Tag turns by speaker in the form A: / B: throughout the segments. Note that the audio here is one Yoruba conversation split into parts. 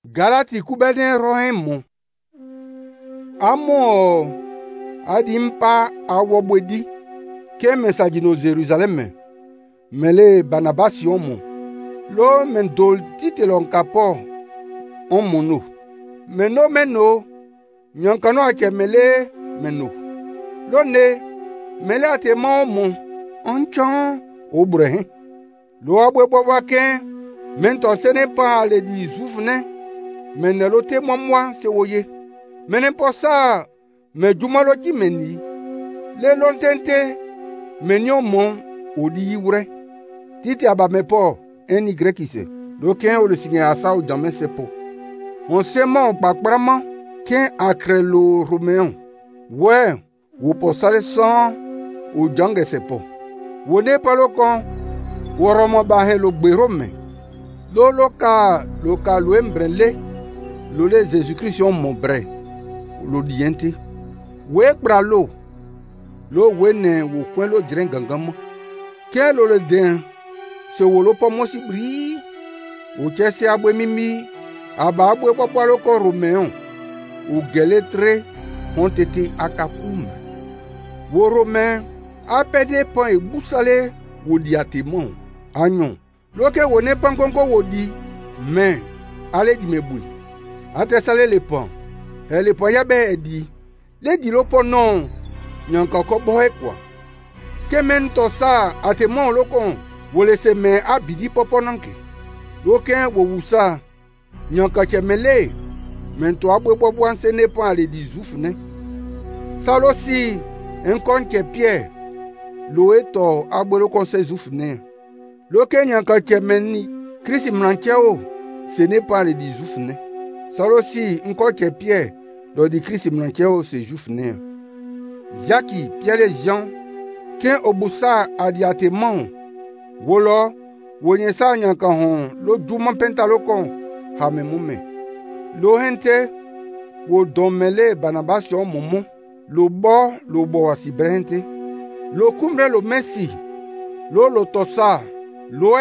A: Galati kubene rohemo. Amo adimpa awobwedi ke mensaji no Jerusalem. Mele Barnabasi omo. Lo mendol titelon kapo omono. Meno nyankano ake mele meno. Lo ne mele ate ma omo onchon obrehin. Lo abwe bwake mento sene pa le di zufne menelo te momwa se woye. Menen posa me jumalo ki meni. Le lontente menyo mon odi wure. Titi aba me po eni grekise. Lo ken o le signe asa o jamen sepo. On sema bakbrama ken akrelo romeon. Ouais, wo posale san o jange sepo. Wo ne palo kon wo romo bahe lo gberome. Lo loka lo embrele. Lo le Jésus-Christ on mon bre. Lo diente. We bralo. Lo wene wo kwen lo dren gangama. Ken lo le den se wo lo po mosi bri. O chese abwe mimi. Aba abwe popalo ko romeon. O gele tre hontete akakum. Wo romain apede pan e bousale wo diatemon. Agnon. Loke wo ne pan konko wo di. Men. Ale di mebui. Ate sale le pan. Le pan yabe edi. Le di lo po non. Nyanka kobo e kwa. Kemen to sa atemon lokon. Wo le se men abidi popo nanke. Loke wo wusa. Nyanka chemele. Men to abwe bobo anse ne pan ale di zufne. Salo si enkon ke pie. Lo eto abwe lokon se zufne. Loke nyanka chemeni. Krisi mlancheo. Ce n'est pas le di zufne. Salo si enkon ke pie. Lo di krisi mlancheo se zufne. Zaki Pierre Jean. Ken obusa adiatemon. Wolo. Wonyesa nyanka hon. Lo juman pentalokon. Hame mume. Lo hente. Wo domele Barnabasi o momo. Lo bo wasibre hente. Lo kumre lo mesi. Lo tosa. Lo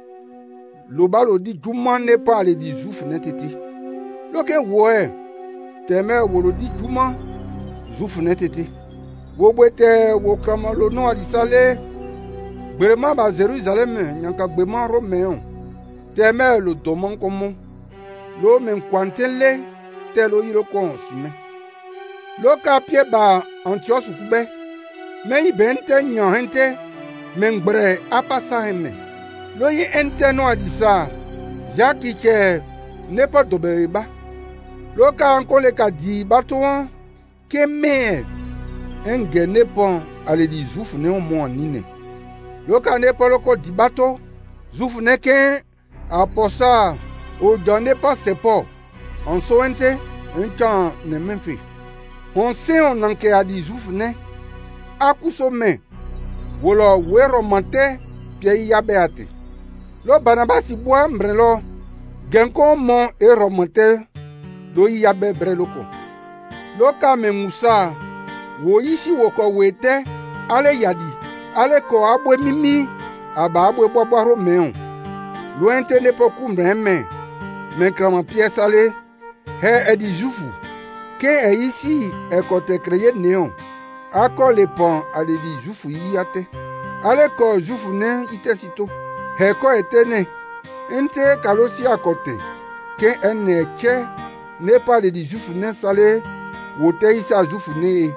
A: Lo ba lo di juman ne pa le di zufne tete. Lo ken wo teme wo lo di juman zufne tete. Wo bwete wo krama lo no adisale. Gbèrèmà ba Jérusalem nyanka gbèmà roméon. Teme lo domon komo. Lo men kwantele te lo yiro kon sime. Lo ka pie ba Antioch kube. Me ibente nyan hente men gbre apasa heme. Lo yi ente no adisa. Jaki che ne pa doberiba. Lo ka anko le ka di batouan ke me enge ne pon ale di zufne o mo anine. Lo ka ne pa loko di bato zufne ke aposa o donne pas sepo. On so ente enchan ne menfi. On se on anke adi zufne akuso me. Wolo we romante pie yabeate. Lo Barnabasi boa mbrelo genko mon e romante do yabe breloko. Lo ka me musa wo yisi woko wete ale yadi ale ko abwe mimi aba abwe bobo romeon. Lo ente ne poku mreme men krama pièce ale he edi jufu ke e yisi e kote kreye neon ako le pon ale di jufu yate ale ko jufu ne ite sito he ko etene ente kalosi akote ke ene che ne pa le di jufu ne sale wote isa jufu ne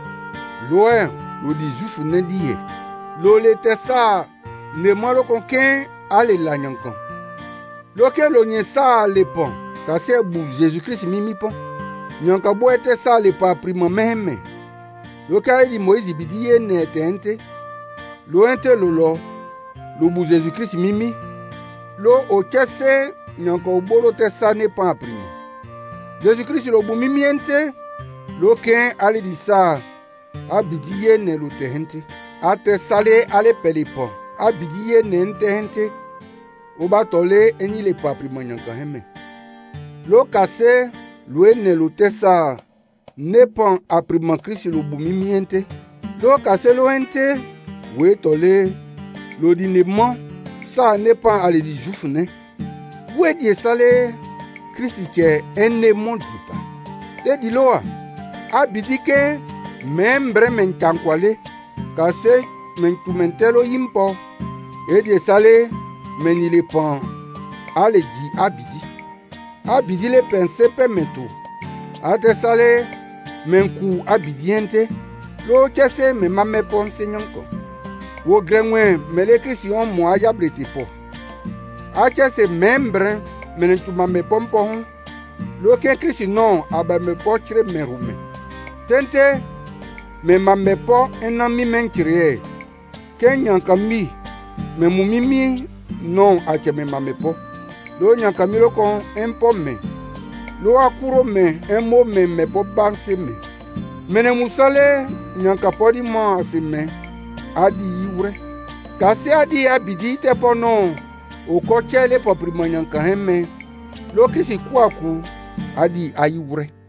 A: lo di jufu ne diye lo le tesa ne malo konken ale la nyankan lo ke lo nye sa le pon kase bu Jésus-Christ mimi pon nyanka bo ete sa le pa prima meheme lo ke di Moïse bidiye ne ente lo ente lo bu Jésus-Christ mimi lo o kese nyanka obolo te sa ne pa prima Jésus-Christ lo bu mimi ente lo ken ale di sa abidiye ne lo te hente ate sale ale pelipon abidiye ne ente hente oba tole eni le pa prima nyanka heme lo kase lo ene lo te sa ne pan aprima Christ lo bu mimi ente lo kase lo ente we tole lo di ne man sa ne pan ale di jufne we di sale Kristi che ene mondipa. De diloa, abidi ke membre mentankwale, kase mentumentelo impo, de sale menile pan ale gi abidi. Abidi le pense pe metu. Ate sale menku abidiente, lo chese me mame pon senyonko. Wo grenwe mele Kristi on mo ayabrete po. Achese membre menentuma me pompo hon. Lo ke Kristi non aba me po chire merume. Tente me mame po enami menchire. Kenyan kami me mumimi non ache me mame po. Lo nyan kami lo kon empo me. Lo akuro me emo me po banse me. Mene musale nyan kapodi mo ase me. Adi iwre. Kasi adi abidi te po non. O kochele po primanyan kaheme. Lo kisi kuaku adi ayiwre.